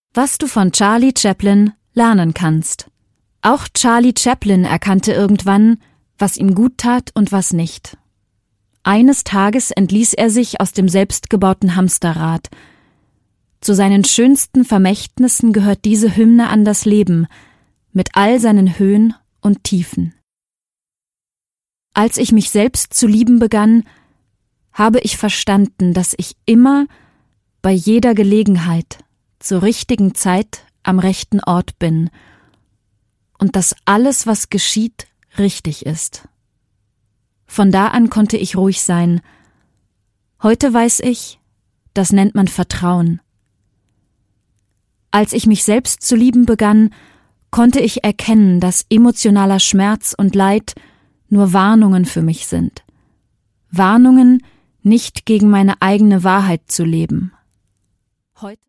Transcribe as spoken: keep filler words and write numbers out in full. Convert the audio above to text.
Was du von Charlie Chaplin lernen kannst. Auch Charlie Chaplin erkannte irgendwann, was ihm gut tat und was nicht. Eines Tages entließ er sich aus dem selbstgebauten Hamsterrad. Zu seinen schönsten Vermächtnissen gehört diese Hymne an das Leben, mit all seinen Höhen und Tiefen. Als ich mich selbst zu lieben begann, habe ich verstanden, dass ich immer, bei jeder Gelegenheit, zur richtigen Zeit am rechten Ort bin und dass alles, was geschieht, richtig ist. Von da an konnte ich ruhig sein. Heute weiß ich, das nennt man Vertrauen. Als ich mich selbst zu lieben begann, konnte ich erkennen, dass emotionaler Schmerz und Leid nur Warnungen für mich sind. Warnungen, nicht gegen meine eigene Wahrheit zu leben. Heute